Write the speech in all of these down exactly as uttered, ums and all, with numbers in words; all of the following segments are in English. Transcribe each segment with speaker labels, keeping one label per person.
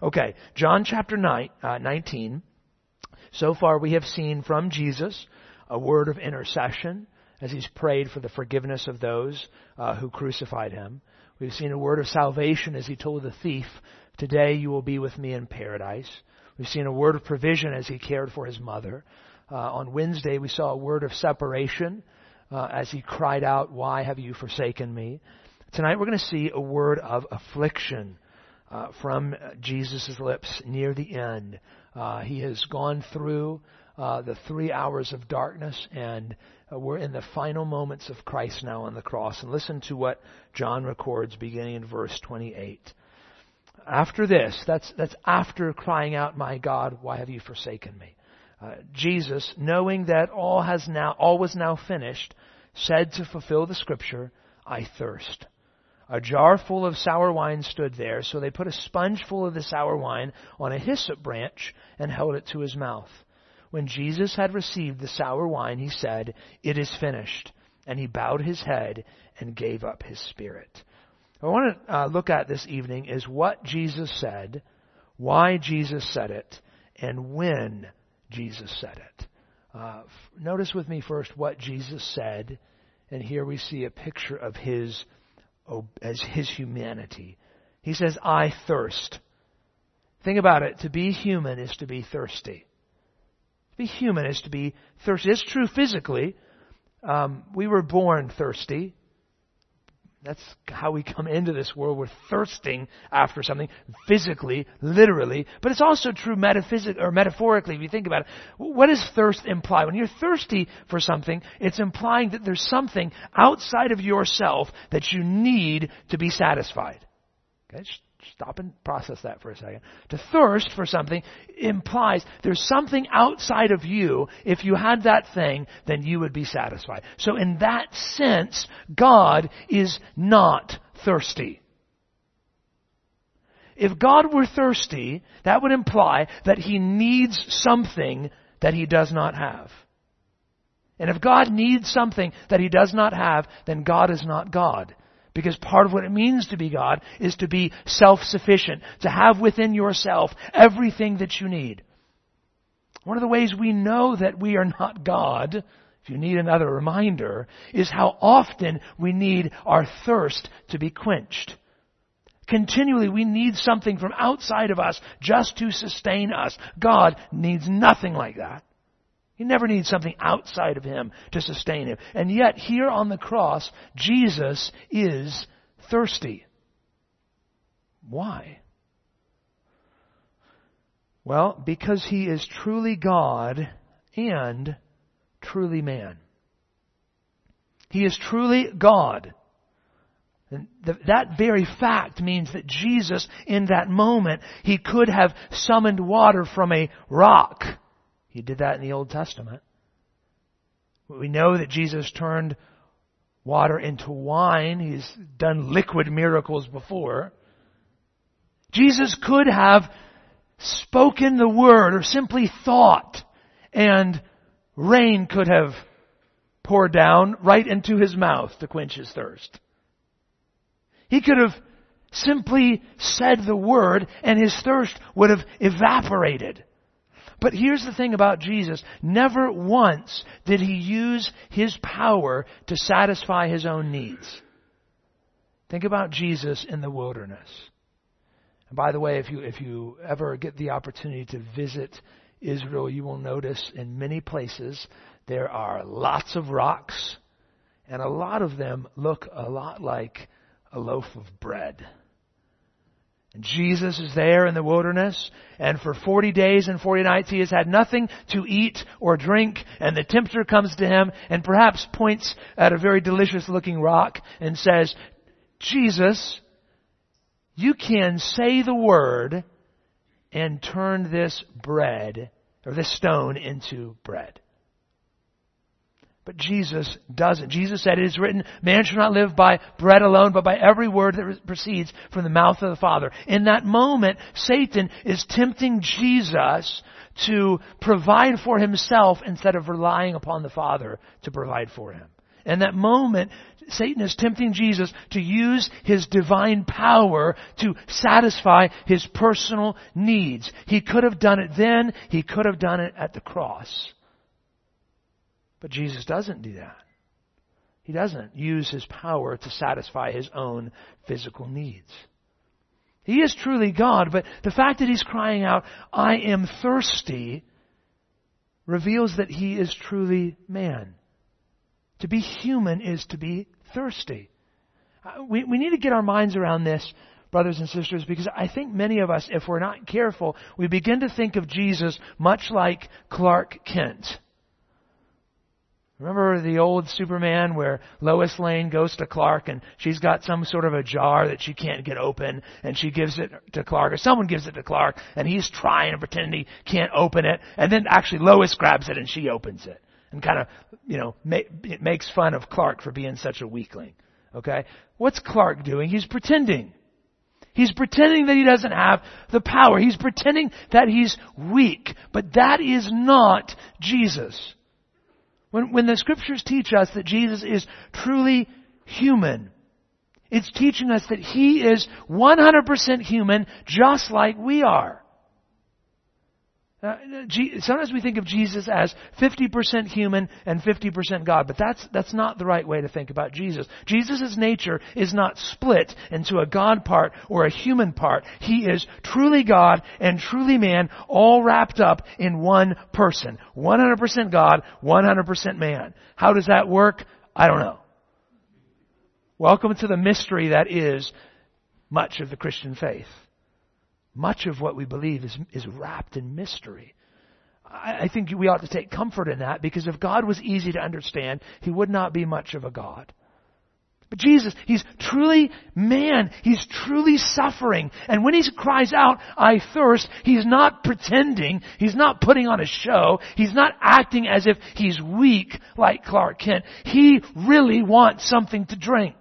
Speaker 1: Okay, John chapter nine, uh, nineteen. So far we have seen from Jesus a word of intercession as he's prayed for the forgiveness of those uh, who crucified him. We've seen a word of salvation as he told the thief, "Today you will be with me in paradise." We've seen a word of provision as he cared for his mother. Uh, on Wednesday we saw a word of separation uh, as he cried out, "Why have you forsaken me?" Tonight we're going to see a word of affliction uh, from Jesus' lips near the end. Uh, he has gone through uh, the three hours of darkness, and uh, we're in the final moments of Christ now on the cross. And listen to what John records beginning in verse twenty-eight. After this, that's that's after crying out, "My God, why have you forsaken me?" Uh, Jesus, knowing that all has now all was now finished, said to fulfill the scripture, "I thirst." A jar full of sour wine stood there, so they put a sponge full of the sour wine on a hyssop branch and held it to his mouth. When Jesus had received the sour wine, he said, "It is finished." And he bowed his head and gave up his spirit. What I want to uh, look at this evening is what Jesus said, why Jesus said it, and when Jesus said it. Uh, f- notice with me first what Jesus said, and here we see a picture of his as his humanity. He says, "I thirst." Think about it. To be human is to be thirsty. To be human is to be thirsty. It's true physically. Um, we were born thirsty. That's how we come into this world. We're thirsting after something physically, literally. But it's also true metaphysic or metaphorically if you think about it. What does thirst imply? When you're thirsty for something, it's implying that there's something outside of yourself that you need to be satisfied. Okay? Stop and process that for a second. To thirst for something implies there's something outside of you. If you had that thing, then you would be satisfied. So in that sense, God is not thirsty. If God were thirsty, that would imply that He needs something that He does not have. And if God needs something that He does not have, then God is not God. Because part of what it means to be God is to be self-sufficient, to have within yourself everything that you need. One of the ways we know that we are not God, if you need another reminder, is how often we need our thirst to be quenched. Continually we need something from outside of us just to sustain us. God needs nothing like that. He never needs something outside of Him to sustain Him. And yet, here on the cross, Jesus is thirsty. Why? Well, because He is truly God and truly man. He is truly God. And th- that very fact means that Jesus, in that moment, He could have summoned water from a rock. He did that in the Old Testament. We know that Jesus turned water into wine. He's done liquid miracles before. Jesus could have spoken the word or simply thought, and rain could have poured down right into His mouth to quench His thirst. He could have simply said the word and His thirst would have evaporated. But here's the thing about Jesus. Never once did He use His power to satisfy His own needs. Think about Jesus in the wilderness. And by the way, if you, if you ever get the opportunity to visit Israel, you will notice in many places there are lots of rocks, and a lot of them look a lot like a loaf of bread. And Jesus is there in the wilderness, and for forty days and forty nights He has had nothing to eat or drink, and the tempter comes to Him and perhaps points at a very delicious looking rock and says, "Jesus, you can say the word and turn this bread, or this stone into bread." But Jesus doesn't. Jesus said, "It is written, man shall not live by bread alone, but by every word that proceeds from the mouth of the Father." In that moment, Satan is tempting Jesus to provide for Himself instead of relying upon the Father to provide for Him. In that moment, Satan is tempting Jesus to use his divine power to satisfy his personal needs. He could have done it then. He could have done it at the cross. But Jesus doesn't do that. He doesn't use his power to satisfy his own physical needs. He is truly God, but the fact that he's crying out, "I am thirsty," reveals that he is truly man. To be human is to be thirsty. We, we need to get our minds around this, brothers and sisters, because I think many of us, if we're not careful, we begin to think of Jesus much like Clark Kent. Remember the old Superman where Lois Lane goes to Clark and she's got some sort of a jar that she can't get open and she gives it to Clark, or someone gives it to Clark and he's trying to pretend he can't open it, and then actually Lois grabs it and she opens it and kind of, you know, ma- makes fun of Clark for being such a weakling. Okay? What's Clark doing? He's pretending. He's pretending that he doesn't have the power. He's pretending that he's weak. But that is not Jesus. When, when the Scriptures teach us that Jesus is truly human, it's teaching us that he is one hundred percent human, just like we are. Uh, sometimes we think of Jesus as fifty percent human and fifty percent God, but that's that's not the right way to think about Jesus. Jesus' nature is not split into a God part or a human part. He is truly God and truly man, all wrapped up in one person. one hundred percent God, one hundred percent man. How does that work? I don't know. Welcome to the mystery that is much of the Christian faith. Much of what we believe is, is wrapped in mystery. I, I think we ought to take comfort in that, because if God was easy to understand, he would not be much of a God. But Jesus, he's truly man. He's truly suffering. And when he cries out, "I thirst," he's not pretending. He's not putting on a show. He's not acting as if he's weak like Clark Kent. He really wants something to drink.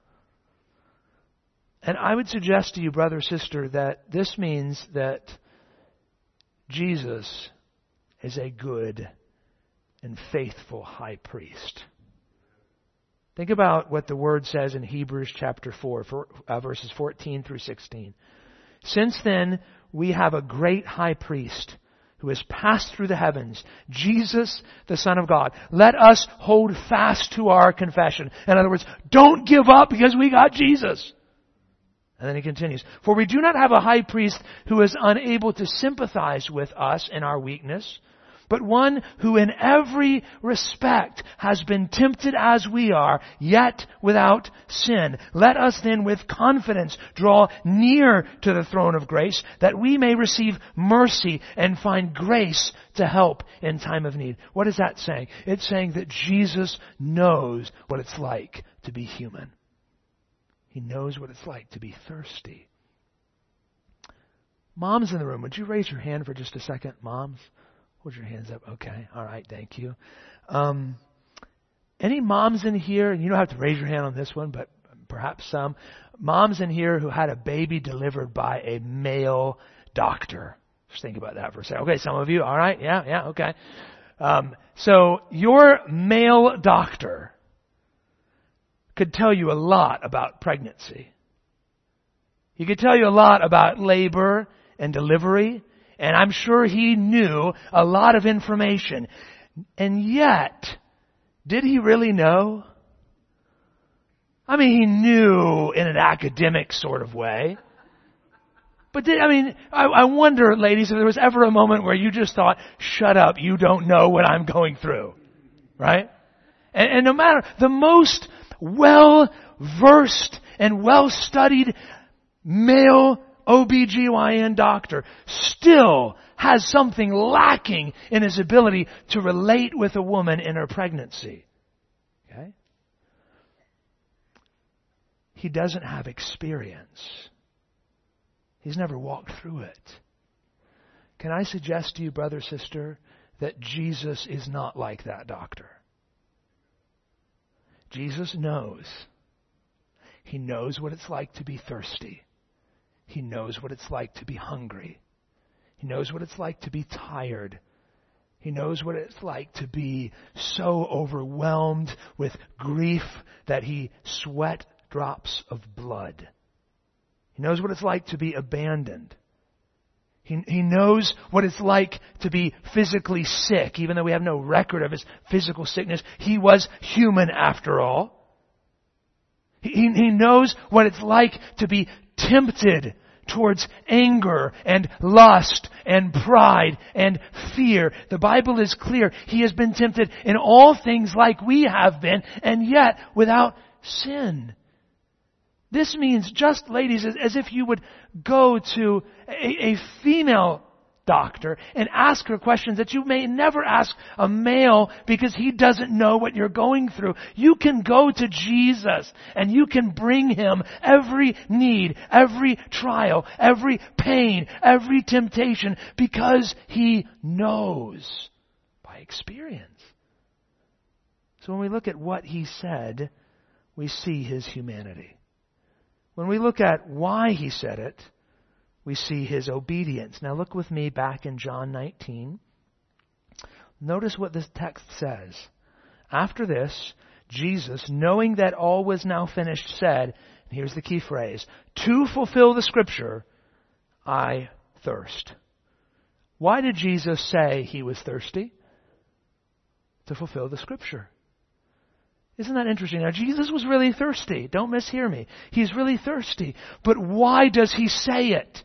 Speaker 1: And I would suggest to you, brother, sister, that this means that Jesus is a good and faithful high priest. Think about what the Word says in Hebrews chapter four, for, uh, verses fourteen through sixteen. "Since then, we have a great high priest who has passed through the heavens, Jesus, the Son of God. Let us hold fast to our confession." In other words, don't give up because we got Jesus. And then he continues, "For we do not have a high priest who is unable to sympathize with us in our weakness, but one who in every respect has been tempted as we are, yet without sin. Let us then with confidence draw near to the throne of grace, that we may receive mercy and find grace to help in time of need." What is that saying? It's saying that Jesus knows what it's like to be human. He knows what it's like to be thirsty. Moms in the room, would you raise your hand for just a second? Moms, hold your hands up. Okay. All right. Thank you. Um, any moms in here, and you don't have to raise your hand on this one, but perhaps some, moms in here who had a baby delivered by a male doctor. Just think about that for a second. Okay, some of you. All right. Yeah, yeah, okay. Um, so your male doctor could tell you a lot about pregnancy. He could tell you a lot about labor and delivery, and I'm sure he knew a lot of information. And yet, did he really know? I mean, he knew in an academic sort of way. But did, I mean, I, I wonder, ladies, if there was ever a moment where you just thought, "Shut up, you don't know what I'm going through." Right? And, and no matter the most well-versed and well-studied male O B G Y N doctor still has something lacking in his ability to relate with a woman in her pregnancy. Okay? He doesn't have experience. He's never walked through it. Can I suggest to you, brother, sister, that Jesus is not like that doctor? Jesus knows. He knows what it's like to be thirsty. He knows what it's like to be hungry. He knows what it's like to be tired. He knows what it's like to be so overwhelmed with grief that he sweat drops of blood. He knows what it's like to be abandoned. He, he knows what it's like to be physically sick, even though we have no record of his physical sickness. He was human after all. He, he knows what it's like to be tempted towards anger and lust and pride and fear. The Bible is clear. He has been tempted in all things like we have been, and yet without sin. This means, just ladies, as, as if you would go to a, a female doctor and ask her questions that you may never ask a male because he doesn't know what you're going through. You can go to Jesus and you can bring Him every need, every trial, every pain, every temptation because He knows by experience. So when we look at what He said, we see His humanity. When we look at why He said it, we see His obedience. Now look with me back in John nineteen. Notice what this text says. After this, Jesus, knowing that all was now finished, said, and here's the key phrase, to fulfill the Scripture, I thirst. Why did Jesus say He was thirsty? To fulfill the Scripture. Isn't that interesting? Now, Jesus was really thirsty. Don't mishear me. He's really thirsty. But why does He say it?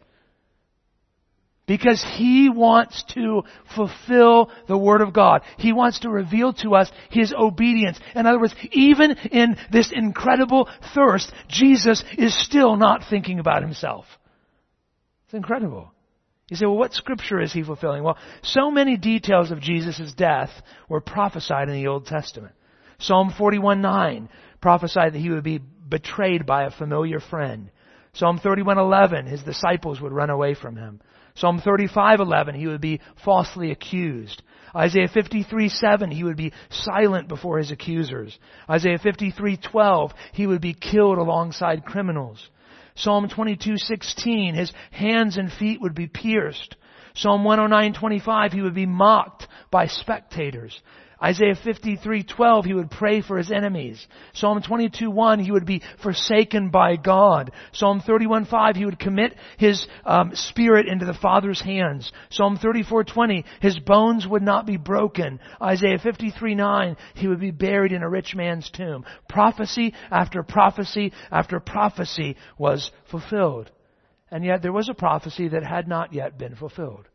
Speaker 1: Because He wants to fulfill the Word of God. He wants to reveal to us His obedience. In other words, even in this incredible thirst, Jesus is still not thinking about Himself. It's incredible. You say, well, what Scripture is He fulfilling? Well, so many details of Jesus' death were prophesied in the Old Testament. Psalm forty-one nine prophesied that He would be betrayed by a familiar friend. Psalm thirty-one eleven, His disciples would run away from Him. Psalm thirty-five eleven, He would be falsely accused. Isaiah fifty-three seven, He would be silent before His accusers. Isaiah fifty-three twelve, He would be killed alongside criminals. Psalm twenty-two sixteen, His hands and feet would be pierced. Psalm one oh nine twenty-five, He would be mocked by spectators. Isaiah fifty-three twelve, He would pray for His enemies. Psalm twenty-two one, He would be forsaken by God. Psalm thirty-one five, He would commit His um, spirit into the Father's hands. Psalm thirty-four twenty, His bones would not be broken. Isaiah fifty-three nine, He would be buried in a rich man's tomb. Prophecy after prophecy after prophecy was fulfilled. And yet there was a prophecy that had not yet been fulfilled.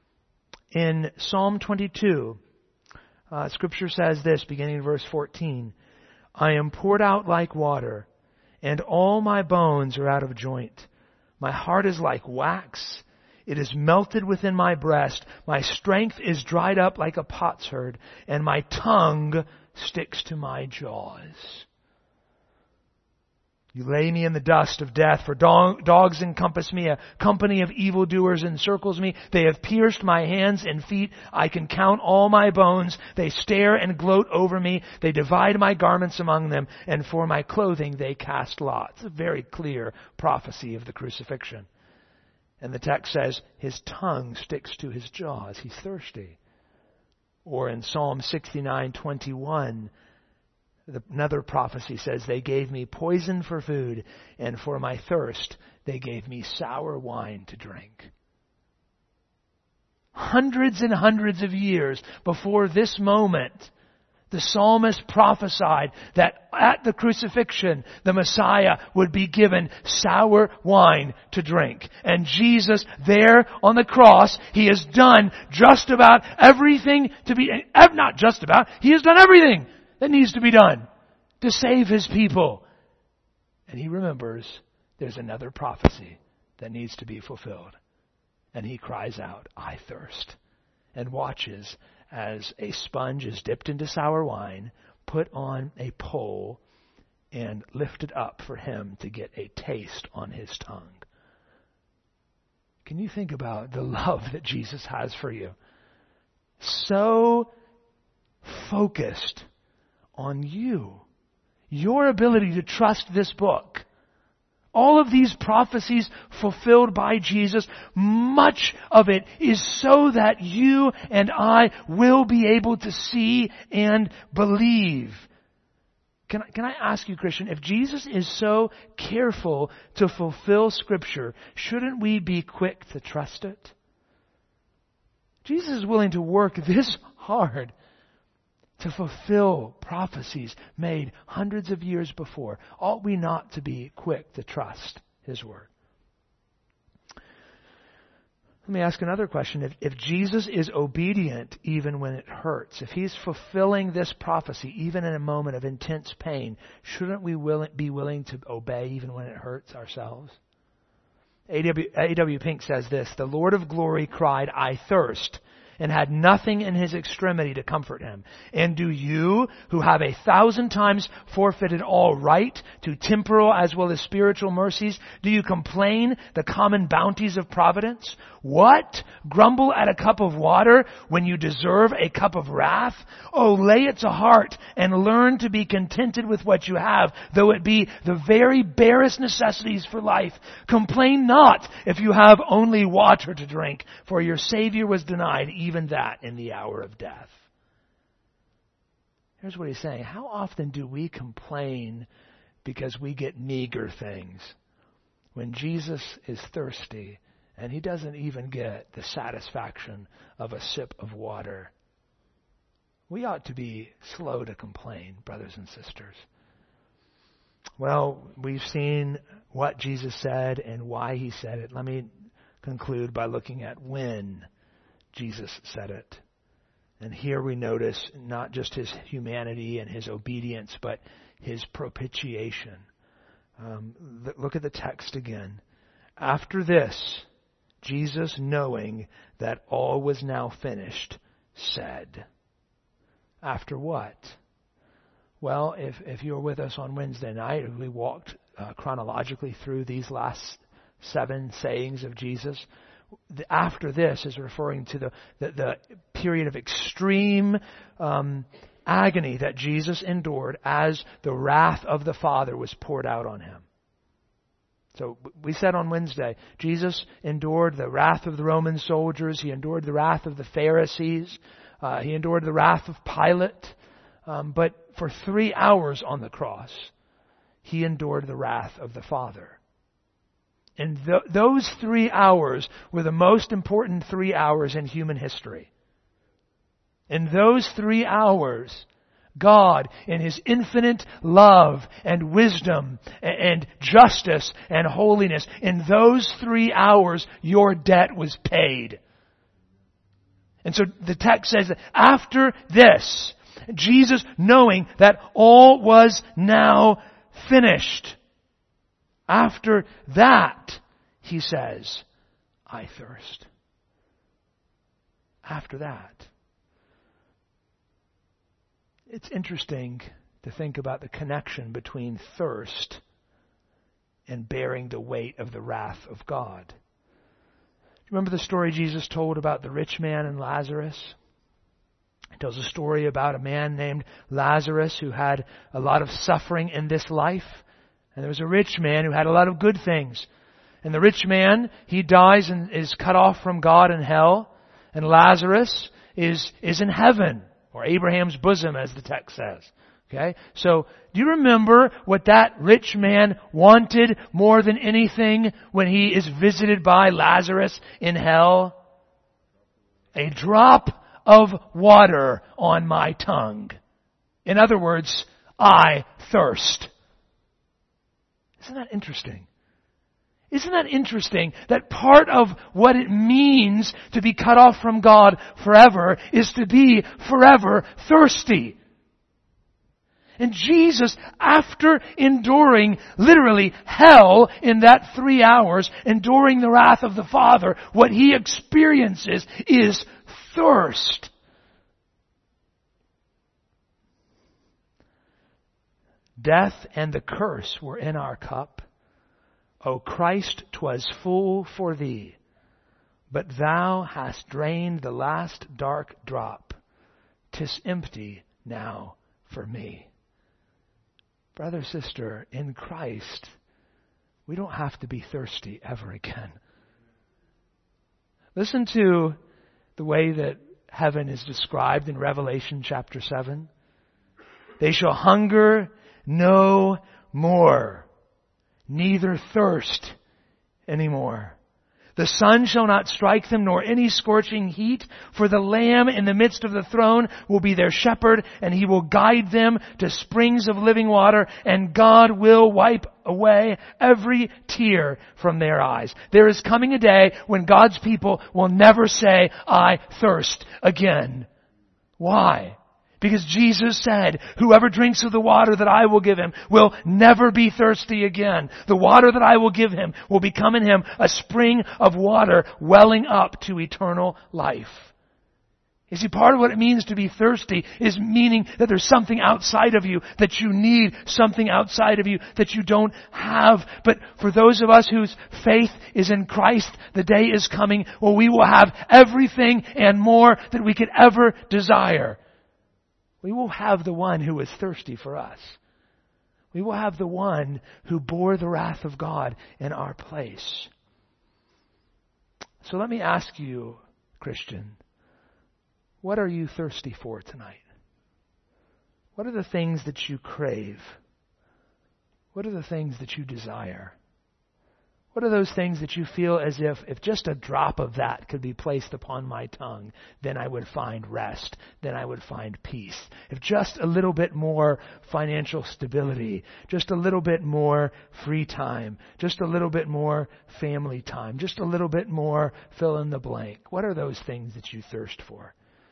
Speaker 1: In Psalm twenty-two, Uh, Scripture says this, beginning in verse fourteen, I am poured out like water, and all my bones are out of joint. My heart is like wax. It is melted within my breast. My strength is dried up like a potsherd, and my tongue sticks to my jaws. You lay me in the dust of death, for dog, dogs encompass me. A company of evildoers encircles me. They have pierced my hands and feet. I can count all my bones. They stare and gloat over me. They divide my garments among them, and for my clothing they cast lots. A very clear prophecy of the crucifixion. And the text says, His tongue sticks to His jaws. He's thirsty. Or in Psalm sixty-nine twenty-one, another prophecy says, they gave me poison for food, and for my thirst they gave me sour wine to drink. Hundreds and hundreds of years before this moment, the psalmist prophesied that at the crucifixion, the Messiah would be given sour wine to drink. And Jesus, there on the cross, He has done just about everything to be, not just about, He has done everything that needs to be done to save His people. And He remembers there's another prophecy that needs to be fulfilled. And He cries out, I thirst, and watches as a sponge is dipped into sour wine, put on a pole, and lifted up for Him to get a taste on His tongue. Can you think about the love that Jesus has for you? So focused on you. Your ability to trust this book. all of these prophecies fulfilled by Jesus, much of it is so that you and I will be able to see and believe. Can I, can I ask you, Christian, if Jesus is so careful to fulfill Scripture, shouldn't we be quick to trust it? Jesus is willing to work this hard to fulfill prophecies made hundreds of years before. Ought we not to be quick to trust His Word? Let me ask another question. If, if Jesus is obedient even when it hurts, if He's fulfilling this prophecy even in a moment of intense pain, shouldn't we will, be willing to obey even when it hurts ourselves? A W Pink says this, "The Lord of glory cried, 'I thirst,' and had nothing in His extremity to comfort Him. And do you, who have a thousand times forfeited all right to temporal as well as spiritual mercies, do you complain the common bounties of providence? What? Grumble at a cup of water when you deserve a cup of wrath? Oh, lay it to heart and learn to be contented with what you have, though it be the very barest necessities for life. Complain not if you have only water to drink, for your Savior was denied even that in the hour of death." Here's what he's saying. How often do we complain because we get meager things when Jesus is thirsty and He doesn't even get the satisfaction of a sip of water? We ought to be slow to complain, brothers and sisters. Well, we've seen what Jesus said and why He said it. Let me conclude by looking at when Jesus said it. And here we notice not just His humanity and His obedience, but His propitiation. Um, look at the text again. After this, Jesus, knowing that all was now finished, said. After what? Well, if, if you were with us on Wednesday night, we walked uh, chronologically through these last seven sayings of Jesus. The, after this is referring to the, the, the period of extreme um, agony that Jesus endured as the wrath of the Father was poured out on Him. So we said on Wednesday, Jesus endured the wrath of the Roman soldiers. He endured the wrath of the Pharisees. Uh, he endured the wrath of Pilate. Um, but for three hours on the cross, He endured the wrath of the Father. And th- those three hours were the most important three hours in human history. In those three hours, God, in His infinite love and wisdom and justice and holiness, in those three hours, your debt was paid. And so the text says that after this, Jesus, knowing that all was now finished, after that, He says, "I thirst." After that. It's interesting to think about the connection between thirst and bearing the weight of the wrath of God. Remember the story Jesus told about the rich man and Lazarus? He tells a story about a man named Lazarus who had a lot of suffering in this life. And there was a rich man who had a lot of good things. And the rich man, he dies and is cut off from God in hell. And Lazarus is, is in heaven, or Abraham's bosom, as the text says. Okay? So, do you remember what that rich man wanted more than anything when he is visited by Lazarus in hell? A drop of water on my tongue. In other words, I thirst. Isn't that interesting? Isn't that interesting that part of what it means to be cut off from God forever is to be forever thirsty? And Jesus, after enduring literally hell in that three hours, enduring the wrath of the Father, what He experiences is thirst. Death and the curse were in our cup. O Christ, 'twas full for Thee, but Thou hast drained the last dark drop. 'Tis empty now for me. Brother, sister, in Christ, we don't have to be thirsty ever again. Listen to the way that heaven is described in Revelation chapter seven. They shall hunger no more, neither thirst anymore. The sun shall not strike them, nor any scorching heat, for the Lamb in the midst of the throne will be their shepherd, and He will guide them to springs of living water, and God will wipe away every tear from their eyes. There is coming a day when God's people will never say, I thirst again. Why? Because Jesus said, whoever drinks of the water that I will give him will never be thirsty again. The water that I will give him will become in him a spring of water welling up to eternal life. You see, part of what it means to be thirsty is meaning that there's something outside of you that you need, something outside of you that you don't have. But for those of us whose faith is in Christ, the day is coming where we will have everything and more that we could ever desire. We will have the one who is thirsty for us. We will have the one who bore the wrath of God in our place. So let me ask you, Christian, what are you thirsty for tonight? What are the things that you crave? What are the things that you desire? What are those things that you feel as if, if just a drop of that could be placed upon my tongue, then I would find rest, then I would find peace. If just a little bit more financial stability, just a little bit more free time, just a little bit more family time, just a little bit more fill in the blank. What are those things that you thirst for?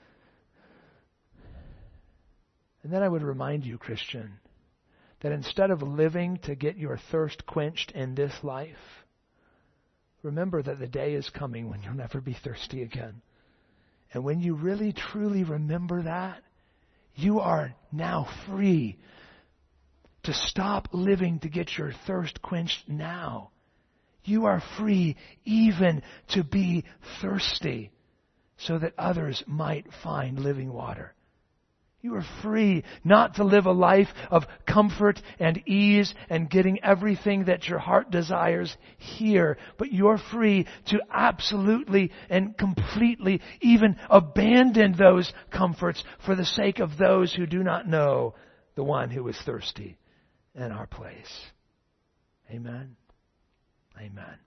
Speaker 1: And then I would remind you, Christian, that instead of living to get your thirst quenched in this life, remember that the day is coming when you'll never be thirsty again. And when you really, truly remember that, you are now free to stop living to get your thirst quenched now. You are free even to be thirsty so that others might find living water. You are free not to live a life of comfort and ease and getting everything that your heart desires here, but you're free to absolutely and completely even abandon those comforts for the sake of those who do not know the one who is thirsty in our place. Amen. Amen.